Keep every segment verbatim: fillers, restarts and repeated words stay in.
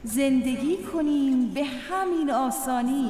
زندگی کنیم به همین آسانی.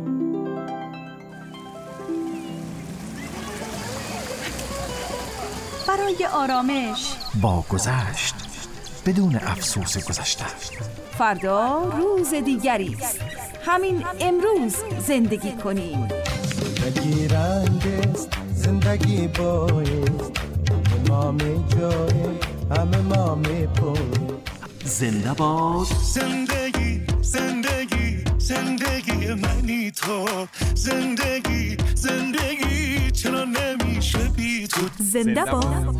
برای آرامش با گذشت بدون افسوس گذشته. فردا روز دیگری است. همین امروز زندگی کنیم. زندگی رنگ است، زندگی بایست، ما می جای همه ما می پوی. زنده باد زندگی، زندگی، زندگی منی تو. زندگی، زندگی چرا نمیشه بی تو. زنده باد،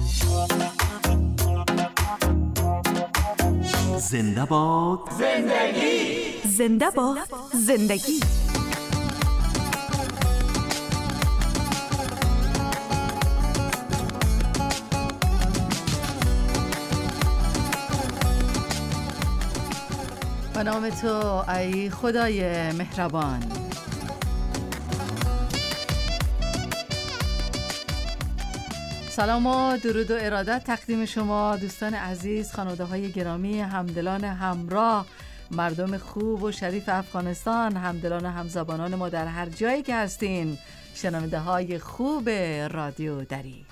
زنده باد زندگی، زنده باد زندگی. به نام تو ای خدای مهربان. سلام و درود و ارادت تقدیم شما دوستان عزیز، خانواده های گرامی، همدلان همراه، مردم خوب و شریف افغانستان، همدلان همزبانان ما در هر جایی که هستین، شنونده های خوب رادیو دری.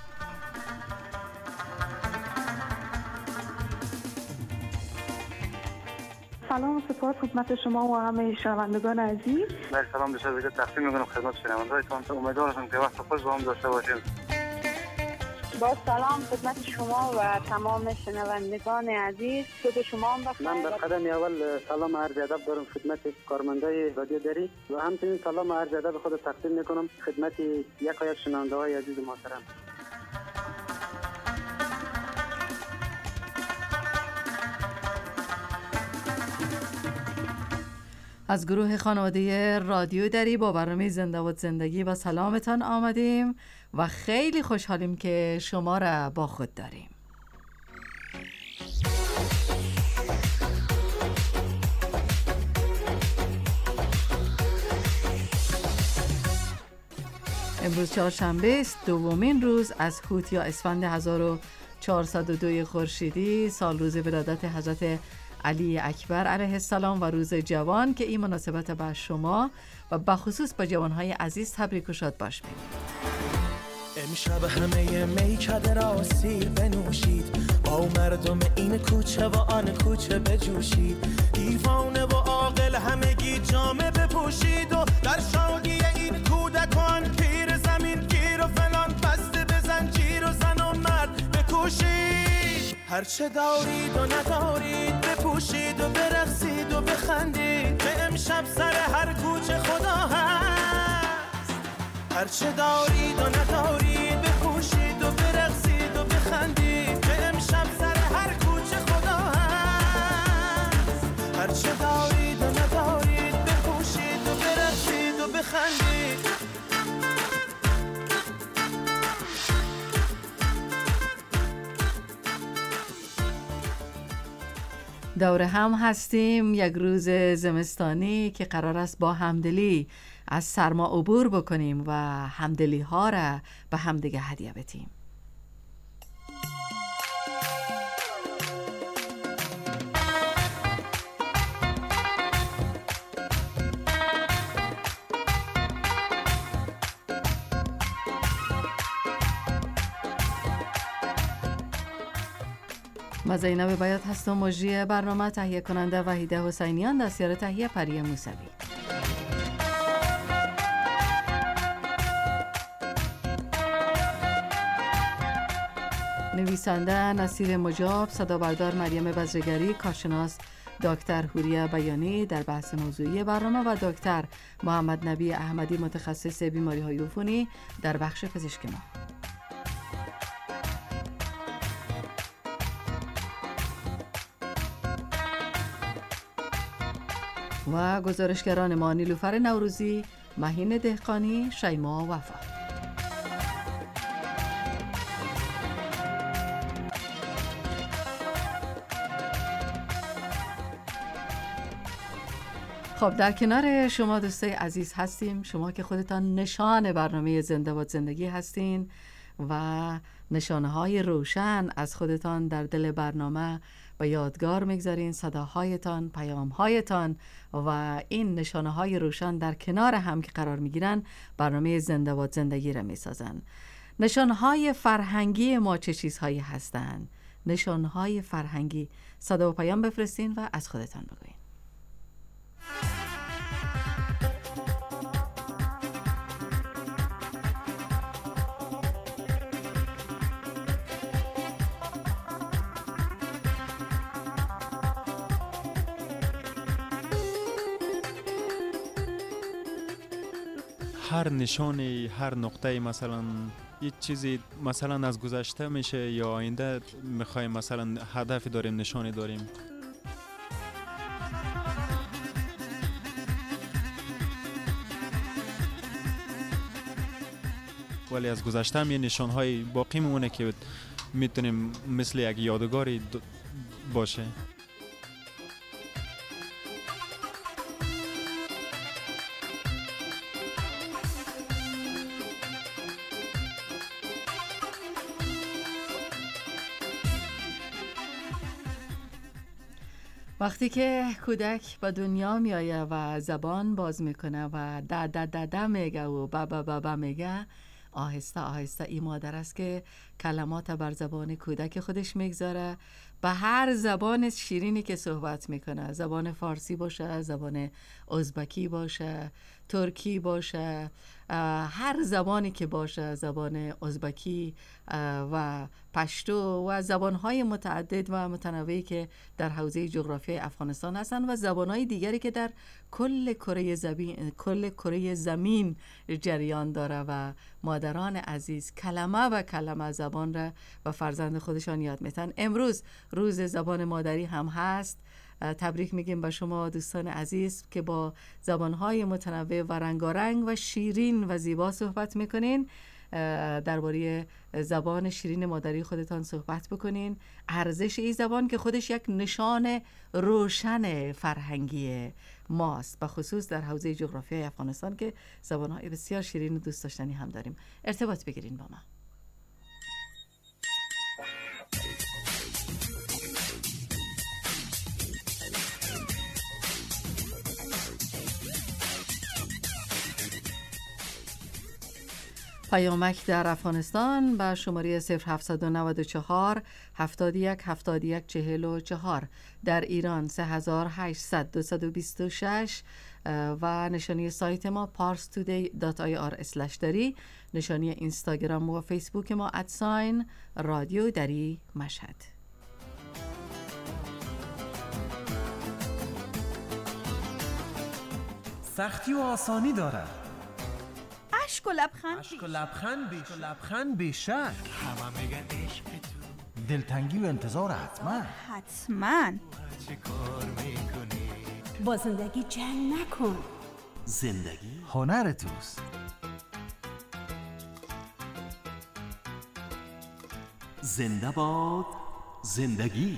سلام و سپاس خدمت شما و همه شنوندگان عزیز. من سلام بسیار بسیار تقدیم می‌کنم خدمت شنوندگانتون. امیدوارم که وقت خوش با هم داشته باشیم. با سلام خدمت شما و تمام شنوندگان عزیز. خود شما هم بخیر. من در قدم اول سلام عرض ادب دارم خدمت کارمندای رادیو دری و همچنین سلام عرض ادب خود تقدیم می‌کنم خدمت یک و یک شنونده‌های عزیز محترم. از گروه خانواده رادیو دری با برنامه زنده باد زندگی و سلامتان آمدیم و خیلی خوشحالیم که شما را با خود داریم. امروز چهارشنبه است، دومین روز از هوت یا اسفند هزار و چهارصد و دو خورشیدی، سال روز ولادت حضرت علی اکبر علیه السلام و روز جوان که این مناسبت به شما و بخصوص با جوانهای عزیز تبریک و شاد باش میگیم. امشب همه میکده را سیر بنوشید، با مردم این کوچه و آن کوچه بجوشید، دیوانه و عاقل همگی جامه بپوشید و در شادی این کودکان پیر زمین گیر و فلان بسته بزن جیر و زن و مرد بکوشید، هرچه دارید و ندارید بپوشید و برقصید و بخندید، به امشب سر هر کوچه خدا هست، هرچه دارید و ندارید بپوشید و برقصید و بخندید، به امشب سر هر کوچه خدا هست، هرچه دارید و ندارید بپوشید و برقصید و بخندید. دور هم هستیم، یک روز زمستانی که قرار است با همدلی از سرما عبور بکنیم و همدلی ها را به همدیگه هدیه بدیم. من زینب بیات هستم، مجری برنامه، تهیه کننده وحیده حسینیان، دستیار تهیه پری موسوی. نویسنده نصیر مجاب، صدابردار مریم بزرگری، کارشناس دکتر هوریه بیانی در بحث موضوعی برنامه و دکتر محمد نبی احمدی متخصص بیماری های عفونی در بخش پزشکی ما. و گزارشگران ما نیلوفر نوروزی، مهین دهقانی، شیما وفا. خب در کنار شما دوستای عزیز هستیم، شما که خودتان نشان برنامه زنده باد زندگی هستین و نشانه های روشن از خودتان در دل برنامه به یادگار میگذارین صداهایتان، پیامهایتان و این نشانه های روشن در کنار هم که قرار میگیرن برنامه زنده و زندگی را میسازن. نشانه های فرهنگی ما چه چیزهایی هستند؟ نشانه های فرهنگی، صدا و پیام بفرستین و از خودتان بگوین. هر نشانی، هر نقطه مثلا یه چیزی مثلا از گذشته میشه یا آینده میخوایم مثلا هدف داریم، نشانی داریم. ولی از گذشته هم یه نشانهای باقی میمونه که میتونیم مثل یک یادگاری باشه. وقتی که کودک به دنیا میایه و زبان باز میکنه و دا دا دا دا میگه و بابا بابا میگه، آهسته آهسته این مادر است که کلمات بر زبان کودک خودش میگذاره. به هر زبان شیرینی که صحبت میکنه، زبان فارسی باشه، زبان ازبکی باشه، ترکی باشه، هر زبانی که باشه، زبان ازبکی و پشتو و زبانهای متعدد و متنوعی که در حوزه جغرافیای افغانستان هستند و زبانهای دیگری که در کل کره زمین کل کره زمین جریان داره و مادران عزیز کلمه و کلمه زبان را و فرزند خودشان یاد میتن. امروز روز زبان مادری هم هست. تبریک میگیم به شما دوستان عزیز که با زبانهای متنوع و رنگارنگ و شیرین و زیبا صحبت میکنین. درباره زبان شیرین مادری خودتان صحبت بکنین. ارزش این زبان که خودش یک نشان روشن فرهنگی ماست، به خصوص در حوزه جغرافیای افغانستان که زبانهای بسیار شیرین و دوست داشتنی هم داریم. ارتباط بگیرین با ما. پیامک در افغانستان با شماره صفر هفتصد و نود و چهار هفتاد و یک هفتاد و یک چهل و چهار، در ایران سه هزار و هشتصد دویست و بیست و شش و نشانی سایت ما پارس تودی دات آی آر اسلش دری، نشانی اینستاگرام و فیسبوک ما ادساین رادیو دری مشهد. سختی و آسانی داره، عشق و لبخند عشق و لبخند بیش لبخند بیشک، همه میگن عشق تو، دلتنگی و انتظار حتما حتما. چه کار میکنی؟ با زندگی جنگ نکن، زندگی هنر توست. زنده باد زندگی.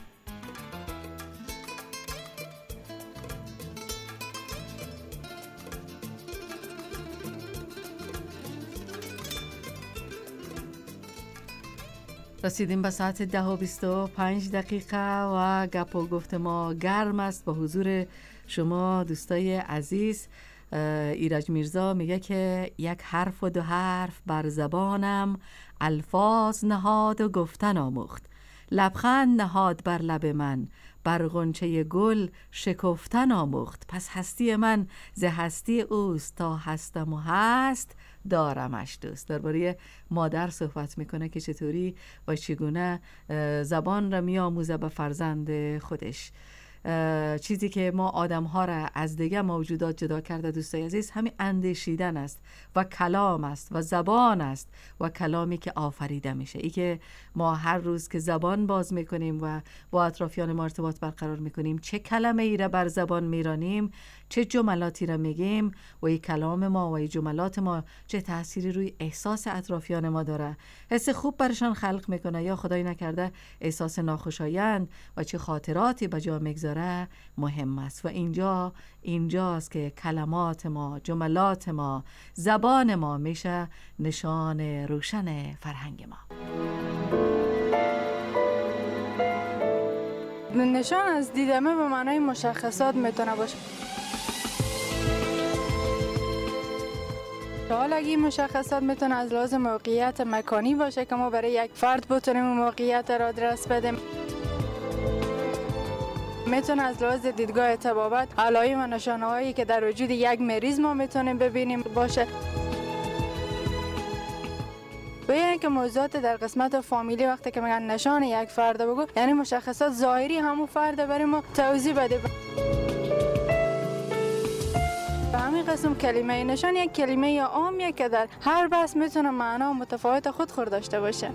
رسیدیم به ساعت ده و بیست و پنج دقیقه و گپ و گفت ما گرم است با حضور شما دوستای عزیز. ایرج میرزا میگه که یک حرف و دو حرف بر زبانم، الفاظ نهاد و گفتن آموخت. لبخند نهاد بر لب من، بر غنچه گل شکفتن آموخت. پس هستی من ز هستی اوست، تا هستم و هست دارمش دوست. درباره مادر صحبت میکنه که چطوری و چگونه زبان را میآموزه به فرزند خودش. چیزی که ما آدم ها را از دیگه موجودات جدا کرده دوستای عزیز همین اندیشیدن است و کلام است و زبان است و کلامی که آفریده میشه. ای که ما هر روز که زبان باز میکنیم و با اطرافیان ما ارتباط برقرار میکنیم، چه کلمه ای را بر زبان میرانیم، چه جملاتی را میگیم و این کلام ما و این جملات ما چه تأثیری روی احساس اطرافیان ما داره. حس خوب برشان خلق میکنه یا خدای نکرده احساس ناخوشایند و چه خاطراتی به جا میگذاره مهم است. و اینجا اینجاست که کلمات ما، جملات ما، زبان ما میشه نشان روشن فرهنگ ما. نشان از دیدمه به معنای مشخصات میتونه باشه. حالا اگه مشخصات میتونه از لحاظ موقعیت مکانی باشه که ما برای یک فرد بتونیم اون موقعیت را آدرس بدیم. میتونه از لحاظ دیدگاه طبابت علائم و نشانه‌هایی که در وجود یک مریض ما میتونیم ببینیم باشه. باید که موضوعات در قسمت فامیلی وقتی که میگن نشان یک فرد بگو، یعنی مشخصات ظاهری همون فرد برای ما توضیح بده. به همین قسم کلمه نشان یک کلمه عامیه که در هر بحث میتونه معنا متفاوت خود خود داشته باشه.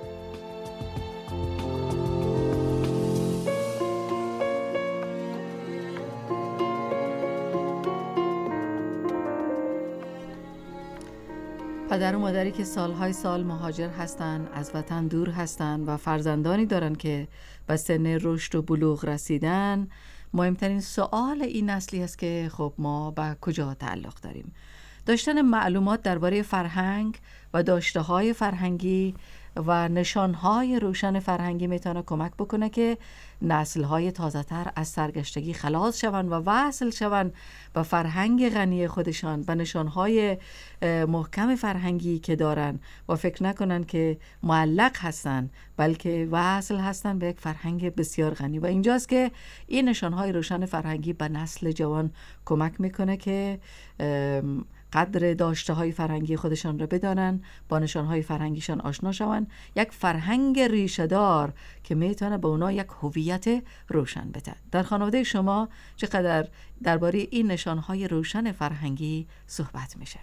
پدر و مادری که سالهای سال مهاجر هستند، از وطن دور هستند و فرزندانی دارن که به سن رشد و بلوغ رسیدن، مهمترین سوال این نسلی است که خب ما به کجا تعلق داریم. داشتن معلومات درباره فرهنگ و داشته‌های فرهنگی و نشانهای روشن فرهنگی میتونه کمک بکنه که نسل‌های تازه‌تر از سرگشتگی خلاص شوند و وصل شوند به فرهنگ غنی خودشان، به نشانهای محکم فرهنگی که دارن و فکر نکنن که معلق هستن، بلکه وصل هستن به یک فرهنگ بسیار غنی. و اینجاست که این نشانهای روشن فرهنگی به نسل جوان کمک میکنه که قدر داشته های فرهنگی خودشان را بدانن، با نشان های فرهنگیشان آشنا شوند، یک فرهنگ ریشه دار که میتونه به اونا یک هویت روشن بده. در خانواده شما چقدر درباره این نشان های روشن فرهنگی صحبت میشه؟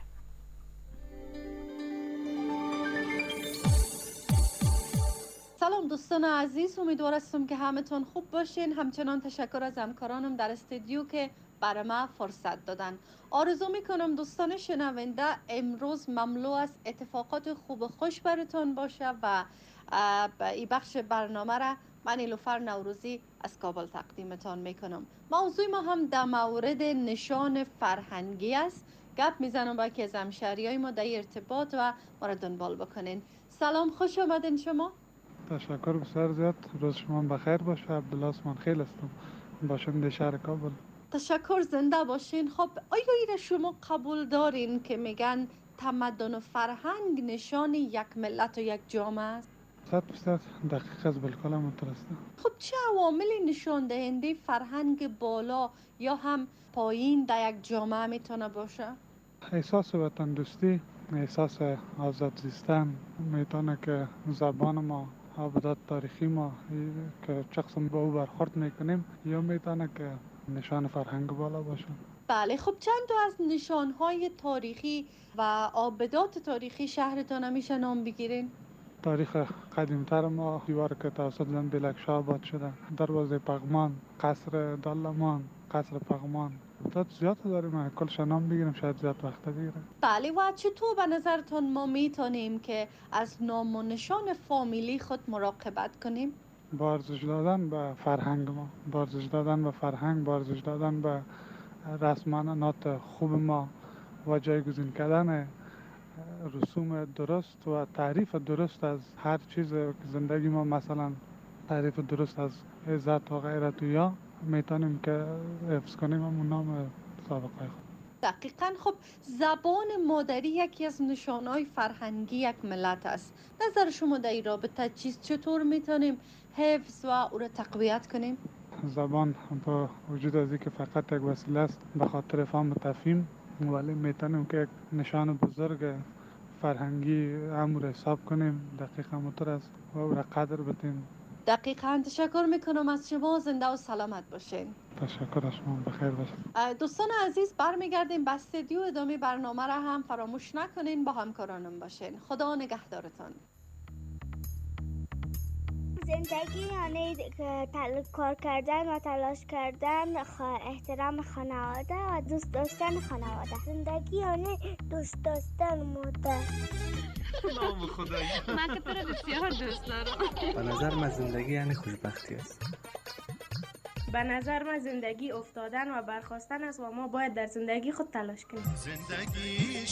سلام دوستان عزیز، امیدوار هستم که همتون خوب باشین. همچنان تشکر از همکارانم در استودیو که برای ما فرصت دادن. آرزو میکنم دوستان شنونده امروز مملو از اتفاقات خوب و خوش براتون باشه و این بخش برنامه را من نیلوفر نوروزی از کابل تقدیمتان میکنم. موضوع ما هم در مورد نشان فرهنگی است. گپ میزنم با که از همشهریای ما در ارتباط و ما را دنبال بکنین. سلام، خوش آمدین شما. تشکر بسیار زیاد. روز شما بخیر باشه. عبدالله عثمان خیل هستم، باشنده شهر کابل. تشکر، زنده باشین. خب آیا این شما قبول دارین که میگن تمدن و فرهنگ نشان یک ملت و یک جامعه است؟ صد درصد دقیق است، بالکل همونطور است. خب چه عواملی نشان دهنده فرهنگ بالا یا هم پایین در یک جامعه میتونه باشه؟ احساس وطن دوستی، احساس آزاد زیستن، میتونه که زبان ما، عبادات تاریخی ما که شخصا با او برخورد میکنیم، یا میتونه که نشان فرهنگ بالا باشه. بله، خب چند تا از نشانهای تاریخی و عابدات تاریخی شهرتان میشه نام بگیرین؟ تاریخ قدیمتر ما دیوار که توسط لنبلکشاه آباد شده، دروازه پغمان، قصر دالمان، قصر پغمان، تا زیاد داریم، کلش نام بگیریم شاید زیاد وقت بگیره. بله، و چطور به نظرتون ما میتونیم که از نام و نشان فامیلی خود مراقبت کنیم؟ بارزش دادن به فرهنگ ما، بارزش دادن به فرهنگ، بارزش دادن به رسمانات خوب ما و جایگزین کردن رسوم درست و تعریف درست از هر چیز که زندگی ما، مثلا تعریف درست از عزت و غیرت و یا میتونیم که حفظ کنیم همون نام سابقه خود. دقیقاً. خب زبان مادری یکی از نشانهای فرهنگی یک ملت است. نظر شما در این رابطه چیز چطور میتونیم حفظ و او را تقویت کنیم؟ زبان با وجود از اینکه فقط یک وسیله است به خاطر فهم و تفهیم، ولی میتونیم که یک نشان بزرگ فرهنگی امور حساب کنیم. دقیقاً همونطور است و او را قدر بدیم. دقیقاً. تشکر میکنم از شما. زنده و سلامت باشین. تشکر از شما. بخیر باشین. دوستان عزیز، برمیگردیم به استودیو. ادامه برنامه را هم فراموش نکنین، با همکارانم باشین. خدا نگهدارتان. زندگی یعنی کار کردن و تلاش کردن، احترام خانواده و دوست داشتن خانواده. زندگی یعنی دوست داشتن مادر. نام خدایی. من که تو رو بسیار دوست دارم. به نظر من زندگی یعنی خوشبختی است. به نظر من زندگی افتادن و برخاستن است و ما باید در زندگی خود تلاش کنیم. زندگی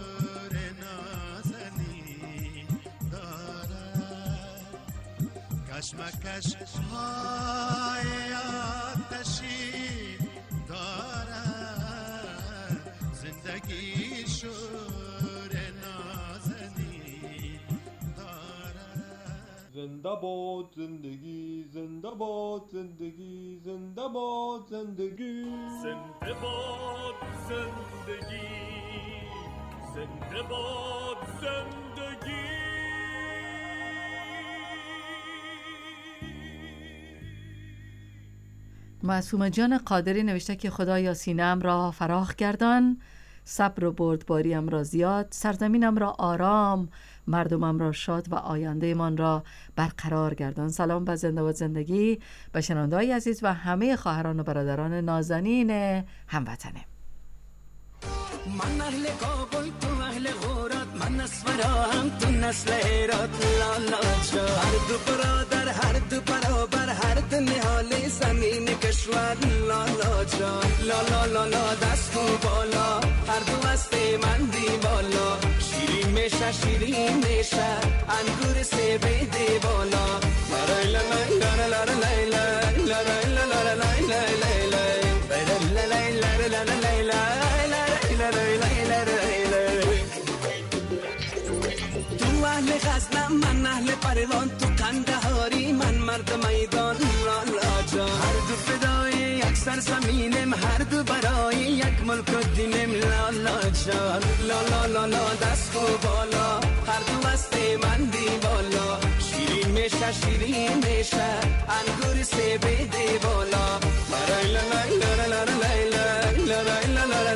شور نازنی دارد، کشمکش های آتشی دارد زندگی شور نازنین دارد. زنده باد زندگی، زنده باد زندگی، زنده باد زندگی، زنده باد زندگی، زنده باد زندگی. معصومه جان قادری نوشته که خدایا سینه‌ام را فراخ گردان، صبر و بردباریم را زیاد، سرزمینم را آرام، مردمم را شاد و آینده من را برقرار گردان. سلام به زنده باد زندگی، به شنونده‌های عزیز و همه خواهران و برادران نازنین هموطنه. من اهل کابل تو اهل غورات، من اسفرا هم تو نسل هرات. لالا جا هر دو برادر، هر دو برابر، هر دو نهال زمین کشور. لالا جا لالا لالا دست تو بالا، هر دو است من دی بالا. شیرین میشه شیرین میشه انگور سه بیده بالا. لا لا لا لا لا لا لا لا لا لا لا لا تو اهل غزنم من اهل پروان، تو کندهاری من مرد میدان. لالا جا هر دو فدای یک سرزمینم، هر دو برای یک ملک و دینم. لالا جا لالا لالا دست و بالا، هر دو است من دی بالا. شیرین میشه شیرین میشه انگور سه بیده بالا. لا لا لا لا لا لا لا لا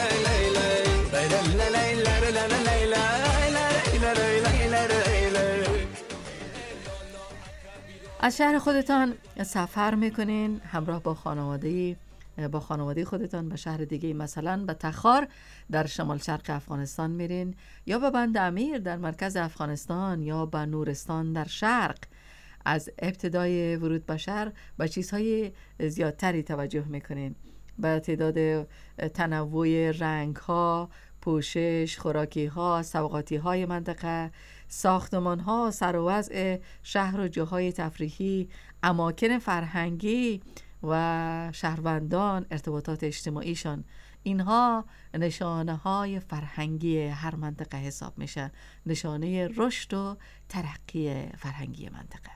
از شهر خودتان سفر میکنین همراه با خانواده با خانواده خودتان به شهر دیگه، مثلا به تخار در شمال شرق افغانستان میرین، یا به بند امیر در مرکز افغانستان، یا به نورستان در شرق. از ابتدای ورود به شهر به چیزهای زیادتری توجه میکنین، به تعداد تنوع رنگ ها، پوشش، خوراکی ها، سوغاتی های منطقه، ساختمان ها، سر و وضع شهر و جاهای تفریحی، اماکن فرهنگی و شهروندان، ارتباطات اجتماعیشان. اینها نشانه های فرهنگی هر منطقه حساب میشه، نشانه رشد و ترقی فرهنگی منطقه.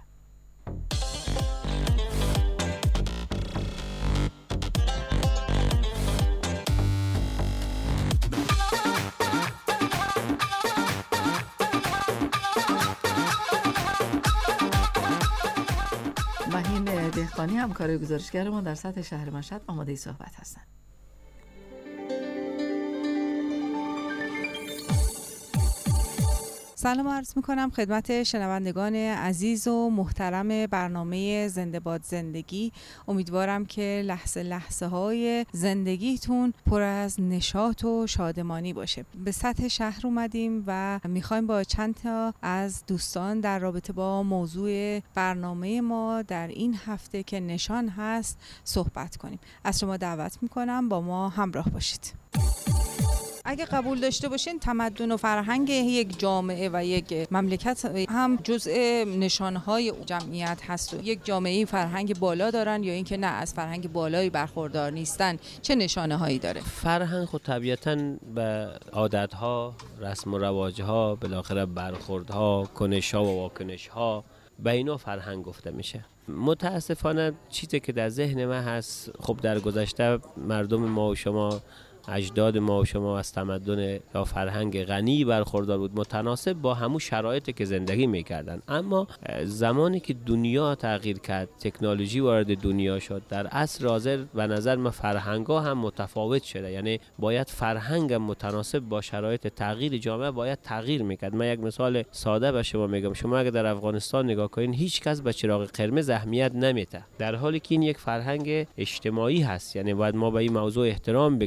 مهین دهقانی همکار گزارشگر ما در سطح شهر مشهد آماده صحبت هستند. سلام عرض میکنم خدمت شنوندگان عزیز و محترم برنامه زنده باد زندگی. امیدوارم که لحظه لحظه های زندگیتون پر از نشاط و شادمانی باشه. به سطح شهر اومدیم و میخوایم با چند تا از دوستان در رابطه با موضوع برنامه ما در این هفته که نشان هست صحبت کنیم. از شما دعوت میکنم با ما همراه باشید. اگه قبول داشته باشین تمدن و فرهنگ یک جامعه و یک مملکت هم جزء نشانهای جمعیت هست و یک جامعه فرهنگ بالا دارن یا اینکه نه از فرهنگ بالایی برخوردار نیستن، چه نشانه هایی داره؟ فرهنگ خود طبیعتاً به عادتها، رسم و رواجها، بالاخره برخوردها، کنشها و واکنشها، به اینا فرهنگ گفته میشه. متاسفانه چیزی که در ذهن من هست، خب در گذشته مردم ما و شما، اجداد ما و شما از تمدن یا فرهنگ غنی برخوردار بود، متناسب با همون شرایطی که زندگی میکردن. اما زمانی که دنیا تغییر کرد، تکنولوژی وارد دنیا شد، در عصر حاضر به نظر من فرهنگ‌ها هم متفاوت شده. یعنی باید فرهنگ متناسب با شرایط تغییر جامعه باید تغییر میکرد. من یک مثال ساده به شما میگم. شما اگه در افغانستان نگاه کنین، هیچ کس به چراغ قرمز اهمیت نمیده، در حالی که این یک فرهنگ اجتماعی هست. یعنی باید ما به این موضوع احترام بگذاریم.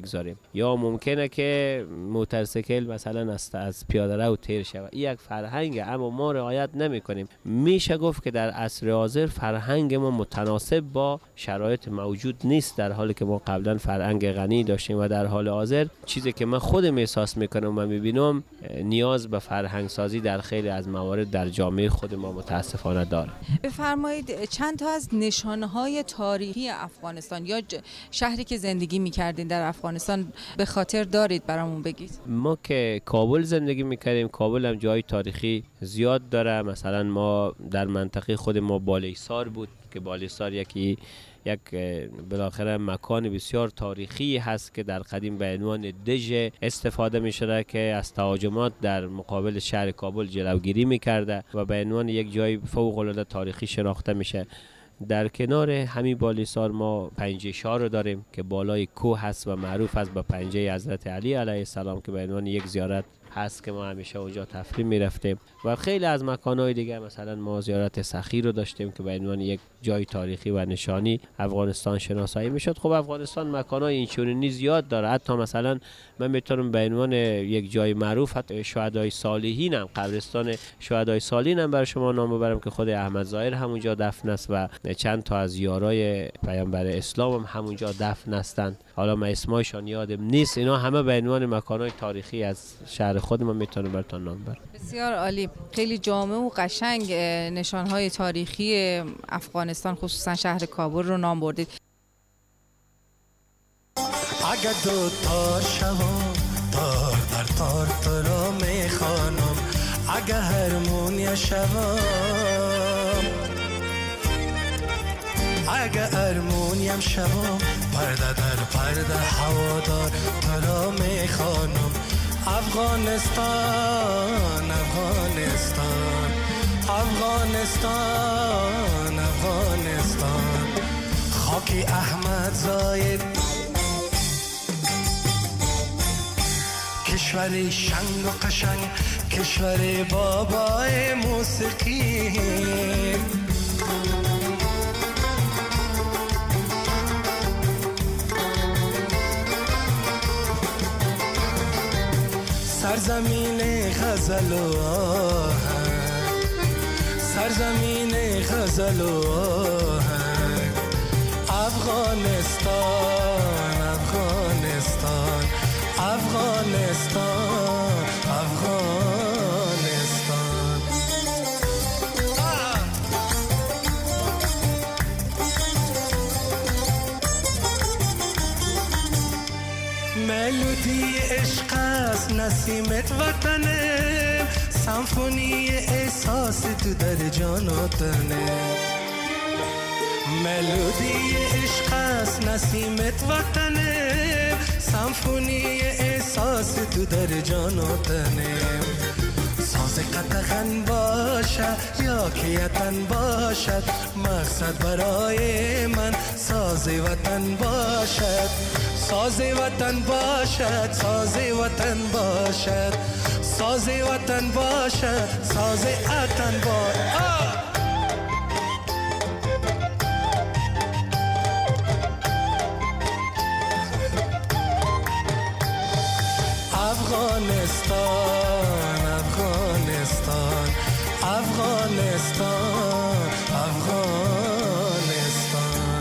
یا ممکنه که موتورسیکل مثلا از از پیاده رو تیر شود. این یک فرهنگ، اما ما رعایت نمی کنیم. میشه گفت که در عصر حاضر فرهنگ ما متناسب با شرایط موجود نیست، در حالی که ما قبلا فرهنگ غنی داشتیم و در حال حاضر چیزی که من خودم احساس میکنم و میبینم نیاز به فرهنگ سازی در خیلی از موارد در جامعه خود ما متاسفانه داره. بفرمایید چند تا از نشانه‌های تاریخی افغانستان یا شهری که زندگی می‌کردین در افغانستان به خاطر دارید برامون بگید؟ ما که کابل زندگی می‌کردیم، کابل هم جای تاریخی زیاد داره. مثلا ما در منطقه خود ما بالیسار بود که بالیسار یکی یک بالاخره مکان بسیار تاریخی هست که در قدیم به عنوان دژ استفاده می شده که از تهاجمات در مقابل شهر کابل جلوگیری می کرده و به عنوان یک جای فوق العاده تاریخی شناخته میشه. در کنار همین بالیسار ما پنجه شاه رو داریم که بالای کوه هست و معروف است به پنجه حضرت علی علیه السلام که به عنوان یک زیارت هست که ما همیشه اونجا تفریح میرفتیم. و خیلی از مکان‌های دیگه، مثلا ما زیارت سخی رو داشتیم که به عنوان یک جای تاریخی و نشانی افغانستان شناسایی میشد. خب افغانستان مکان‌های اینچنینی زیاد داره. حتی مثلا من میتونم به عنوان یک جای معروف حتی شهدای صالحین هم، قبرستان شهدای صالحین هم برای شما نام ببرم که خود احمد ظاهر همونجا دفن است و چند تا از یارای پیامبر اسلام هم همونجا دفن هستند. حالا من اسمایشان یادم نیست. اینا همه به عنوان مکان‌های تاریخی از شهر خود ما میتونم براتون نام ببرم. بسیار عالی، خیلی جامع و قشنگ نشانهای تاریخی افغانستان خصوصا شهر کابل رو نام بردید. اگه دو تار شوم تار در تار تو را میخوانم، اگه هرمونیا شوم، اگه هرمونیم شوم، پرده در پرده هوادار تو را میخوانم. افغانستان افغانستان افغانستان افغانستان، خاکی احمد ظاهر، کشور شنگ و قشنگ، کشور بابای موسیقی. سرزمین غزل و آهنگ، سرزمین غزل و آهنگ، افغانستان افغانستان افغانستان افغانستان. ملودی عشق است نسیمت وطنه، سمفونی احساس تو در جاناتنه. ملودی عشق است نسیمت وطنه، سمفونی احساس تو در جاناتنه. ساز قطغن باشد یا کیتن باشد، مقصد برای من ساز وطن باشد. ساز وطن باشد، ساز وطن باشد، ساز وطن باشد، ساز وطن باشد. افغانستان افغانستان افغانستان افغانستان.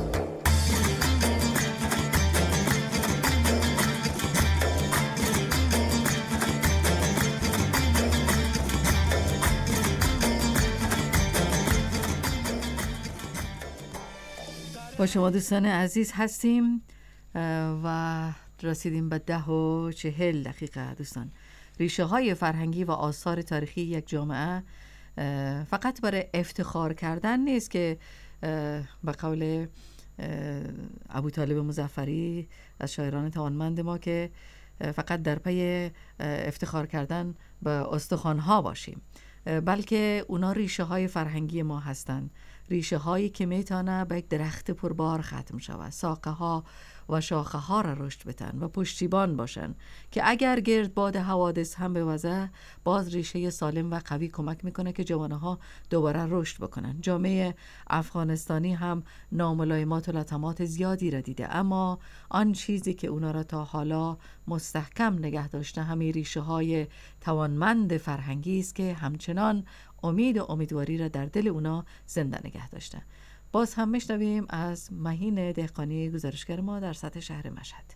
با شما دوستان عزیز هستیم و رسیدیم به ده و چهل دقیقه. دوستان، ریشه های فرهنگی و آثار تاریخی یک جامعه فقط برای افتخار کردن نیست که به قول ابوطالب مظفری از شاعران توانمند ما که فقط در پی افتخار کردن به استخوان‌ها باشیم، بلکه اونا ریشه های فرهنگی ما هستند ریشه هایی که میتونه به یک درخت پربار ختم شود، ساقه ها و شاخه ها را رشد بتن و پشتیبان باشن که اگر گردباد حوادث هم بوزه باز ریشه سالم و قوی کمک میکنه که جوانه ها دوباره رشد بکنن. جامعه افغانستانی هم ناملایمات و لطمات زیادی را دیده، اما آن چیزی که اونا را تا حالا مستحکم نگه داشته همین ریشه های توانمند فرهنگی است که همچنان امید و امیدواری را در دل اونا زنده نگه داشته. باز هم میشنویم از مهین دهقانی گزارشگر ما در سطح شهر مشهد.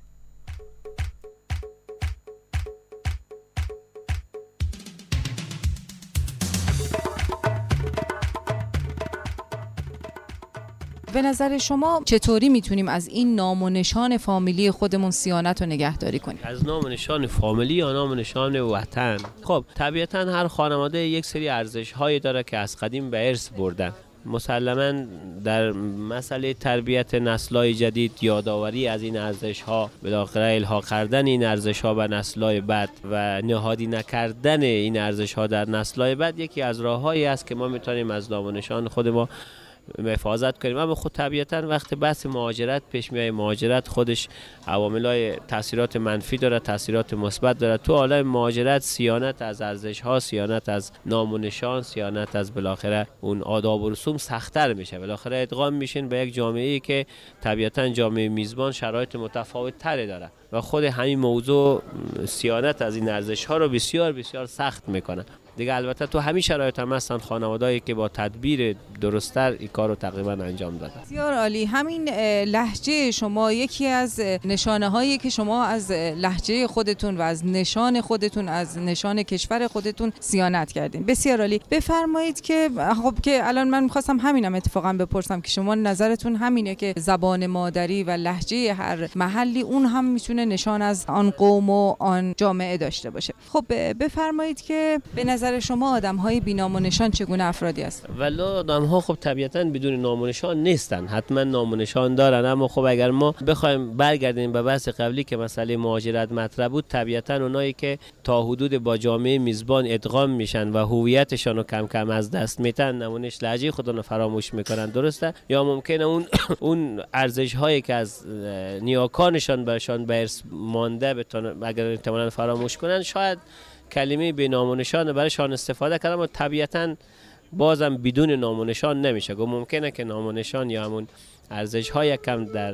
به نظر شما چطوری میتونیم از این نام و نشان فامیلی خودمون صیانت و نگهداری کنیم؟ از نام و نشان فامیلی یا نام و نشان وطن؟ خب طبیعتاً هر خانواده یک سری ارزش‌هایی داره که از قدیم به ارث بردن. مسلماً در مسئله تربیت نسل‌های جدید یادآوری از این ارزش‌ها، بالاخره الحاق کردن این ارزش‌ها به نسل‌های بعد و نهادی نکردن این ارزش‌ها در نسل‌های بعد یکی از راه‌هایی است که ما می‌تونیم از نام و نشان خود ما حفاظت کنیم. اما خود طبیعتاً وقت بحث مهاجرت پیش میاد، مهاجرت خودش عوامل‌های تاثیرات منفی داره، تاثیرات مثبت داره. تو عالم مهاجرت صیانت از ارزش‌ها، صیانت از نام و نشان، صیانت از بالاخره اون آداب و رسوم سخت‌تر میشه. بالاخره ادغام میشین به یک جامعه‌ای که طبیعتاً جامعه میزبان شرایط متفاوت‌تری داره و خود همین موضوع صیانت از این ارزش‌ها رو بسیار بسیار سخت میکنه. دیگه البته تو همین شرایط هم هستن خانواده‌ای که با تدبیر درست‌تر این کارو تقریبا انجام دادن. بسیار عالی. همین لهجه شما یکی از نشانه‌هایی که شما از لهجه خودتون و از نشان خودتون، از نشان کشور خودتون صیانت کردین. بسیار عالی. بفرمایید که خب که الان من می‌خواستم همینم اتفاقا بپرسم که شما نظرتون همینه که زبان مادری و لهجه هر محلی اون هم میتونه نشان از آن قوم و آن جامعه داشته باشه. خب بفرمایید که به نظر شما آدم‌های بی نام و نشان چگونه افرادی هستند؟ والا آدم‌ها خب طبیعتاً بدون نام و نشان نیستن، حتما نام و نشان دارن. اما خب اگر ما بخوایم برگردیم به بحث قبلی که مسئله مهاجرت مطرح بود، طبیعتاً اونایی که تا حدود با جامعه میزبان ادغام میشن و هویتشان رو کم کم از دست میدن، نمونش لهجه خودشون رو فراموش میکنن، درسته؟ یا ممکنه اون اون ارزش‌هایی که از نیاکانشان برشان به ارث مانده بتونن اگر احتمالاً فراموش کنن، شاید کلمه به نام و نشان برایشان استفاده کردن و طبیعتاً بازم بدون نام و نشان نمیشه. گفت ممکنه که نام و نشان یا همون ارزش های کم در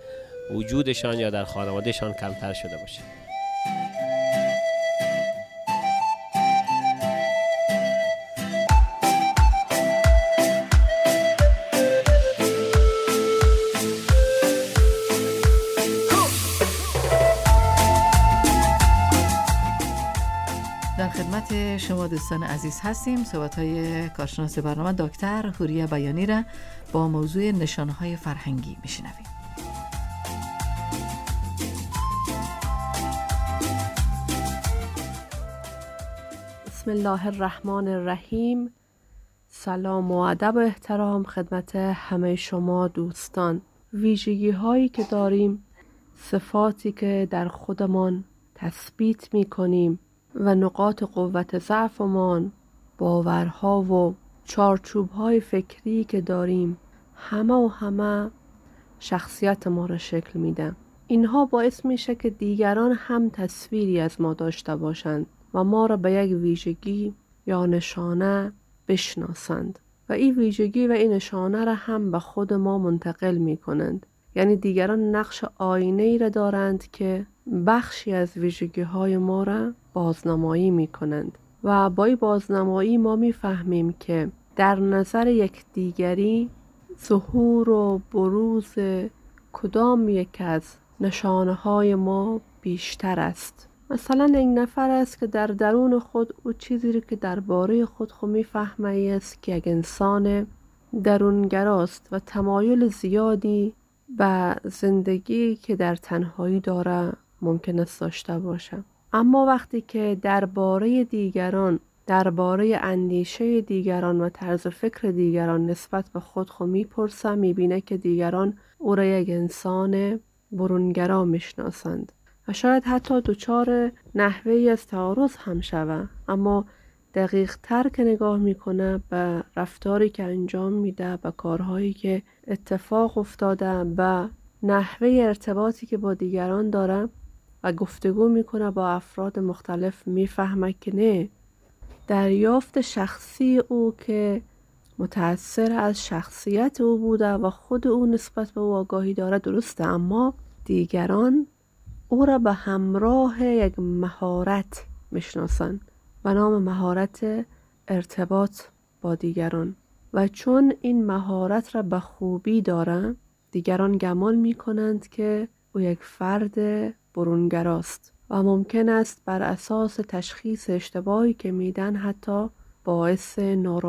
وجودشان یا در خانوادهشان کمتر شده باشه. در خدمت شما دوستان عزیز هستیم. صحبت‌های کارشناس برنامه دکتر حوریه بیانی را با موضوع نشانه‌های فرهنگی میشنویم. بسم الله الرحمن الرحیم. سلام و ادب و احترام خدمت همه شما دوستان. ویژگی هایی که داریم، صفاتی که در خودمان تثبیت می کنیم و نقاط قوت ضعفمان، باورها و چارچوب‌های فکری که داریم، همه و همه شخصیت ما را شکل میدن. اینها باعث میشه که دیگران هم تصویری از ما داشته باشند و ما را به یک ویژگی یا نشانه بشناسند و این ویژگی و این نشانه را هم به خود ما منتقل میکنند. یعنی دیگران نقش آینه‌ای را دارند که بخشی از ویژگی‌های ما را بازنمایی می‌کنند و با این بازنمایی ما می‌فهمیم که در نظر یک دیگری ظهور و بروز کدام یک از نشانه‌های ما بیشتر است. مثلا یک نفر است که در درون خود او چیزی رو که درباره خود خود می‌فهمه است که یک انسان درونگراست و تمایل زیادی به زندگی که در تنهایی داره ممکن است داشته باشه. اما وقتی که درباره دیگران، درباره اندیشه دیگران و طرز فکر دیگران نسبت به خود خود میپرسه، میبینه که دیگران او را یک انسان برونگرا میشناسند و شاید حتی دچار نحوهی از تعارض هم شوه. اما دقیق تر که نگاه میکنه به رفتاری که انجام میده، به کارهایی که اتفاق افتاده، به نحوه ارتباطی که با دیگران داره و گفتگو میکنه با افراد مختلف، میفهمه که نه، دریافت شخصی او که متأثر از شخصیت او بوده و خود او نسبت به او آگاهی داره درسته، اما دیگران او را به همراه یک مهارت میشناسن و نام مهارت ارتباط با دیگران، و چون این مهارت را به خوبی داره دیگران گمان میکنند که او یک فرد برونگراست و ممکن است بر اساس تشخیص اشتباهی که میدن حتی باعث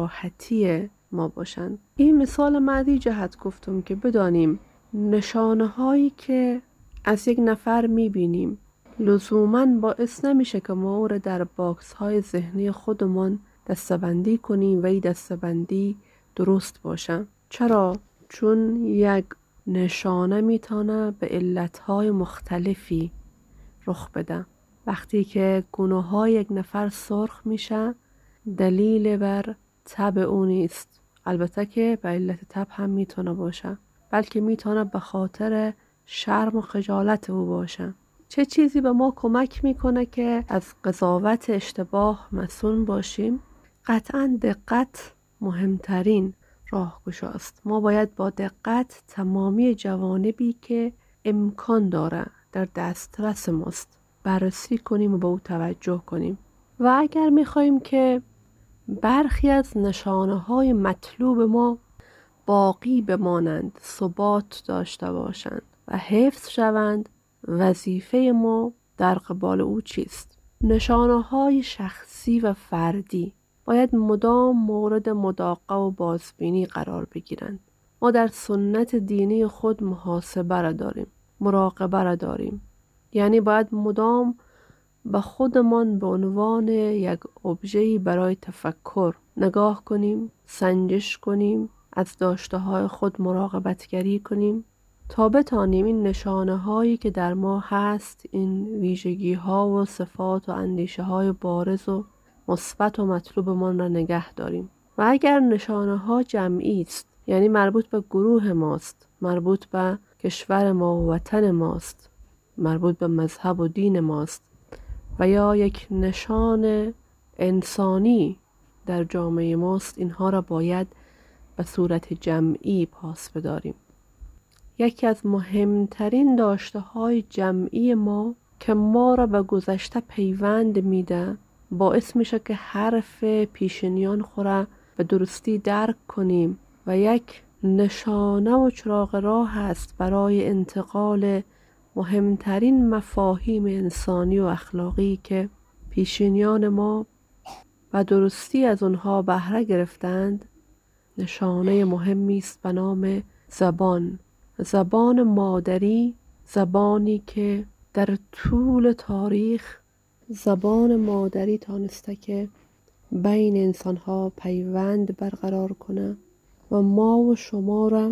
ناراحتی ما باشند. این مثال مادی جهت گفتم که بدانیم نشانه هایی که از یک نفر میبینیم لزوماً باعث نمیشه که ما او را در باکس های ذهنی خودمان دسته‌بندی کنیم و این دسته‌بندی درست باشه. چرا؟ چون یک نشانه میتونه به علتهای مختلفی رخ بده. وقتی که گونه های یک نفر سرخ میشه دلیل بر تب او نیست، البته که به علت تب هم میتونه باشه، بلکه میتونه به خاطر شرم و خجالت او باشه. چه چیزی به ما کمک میکنه که از قضاوت اشتباه مسئول باشیم؟ قطعاً دقت مهمترین راهگشاست. ما باید با دقت تمامی جوانبی که امکان داره در دسترس ماست بررسی کنیم و به او توجه کنیم. و اگر میخوایم که برخی از نشانه های مطلوب ما باقی بمانند، ثبات داشته باشند و حفظ شوند، وظیفه ما در قبال او چیست؟ نشانه های شخصی و فردی باید مدام مورد مداقه و بازبینی قرار بگیرند. ما در سنت دینی خود محاسبه را داریم، مراقبه را داریم. یعنی باید مدام به خودمان به عنوان یک ابژه‌ای برای تفکر نگاه کنیم، سنجش کنیم، از داشته های خود مراقبتگری کنیم تا بتانیم این نشانه هایی که در ما هست، این ویژگی ها و صفات و اندیشه های بارز و مثبت و مطلوب من را نگه داریم. و اگر نشانه ها جمعی است، یعنی مربوط به گروه ماست، مربوط به کشور ما و وطن ماست، مربوط به مذهب و دین ماست و یا یک نشان انسانی در جامعه ماست، اینها را باید به صورت جمعی پاس بداریم. یکی از مهمترین داشته های جمعی ما که ما را به گذشته پیوند میده، باعث میشه که حرف پیشینیان خوره به درستی درک کنیم و یک نشانه و چراغ راه هست برای انتقال مهمترین مفاهیم انسانی و اخلاقی که پیشینیان ما و درستی از اونها بهره گرفتند. نشانه مهمی است به نام زبان. زبان مادری، زبانی که در طول تاریخ زبان مادری تانسته که بین انسانها پیوند برقرار کنه و ما و شما را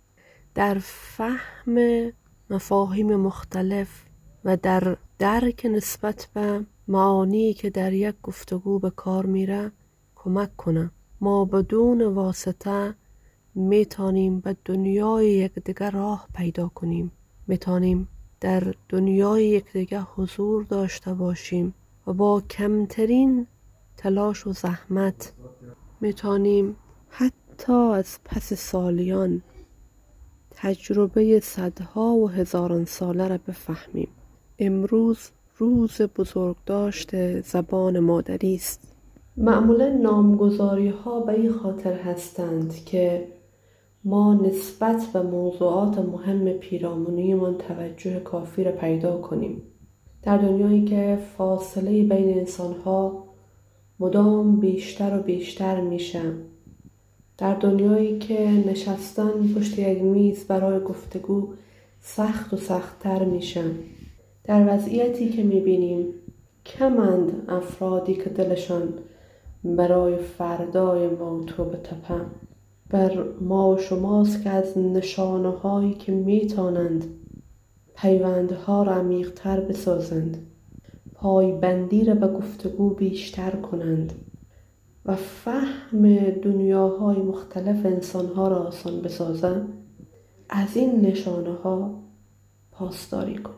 در فهم مفاهیم مختلف و در درک نسبت به معانی که در یک گفتگو به کار میره کمک کنه. ما بدون واسطه میتونیم به دنیای یکدیگر راه پیدا کنیم، میتونیم در دنیای یکدیگر حضور داشته باشیم و با کمترین تلاش و زحمت میتونیم حتی از پس سالیان تجربه صدها و هزاران ساله را بفهمیم. امروز روز بزرگداشت زبان مادری است. معمولا نامگذاری ها به این خاطر هستند که ما نسبت به موضوعات مهم پیرامونیمان توجه کافی را پیدا کنیم. در دنیایی که فاصله بین انسان ها مدام بیشتر و بیشتر میشه، در دنیایی که نشستن پشت یک میز برای گفتگو سخت و سخت‌تر میشه، در وضعیتی که میبینیم کمند افرادی که دلشان برای فردای ما تو بتپن، بر ما و شماست که از نشانه هایی که میتونند پیوندها را عمیق‌تر بسازند، پایبندی را به گفتگو بیشتر کنند و فهم دنیاهای مختلف انسانها را آسان بسازند، از این نشانه ها پاسداری کنیم.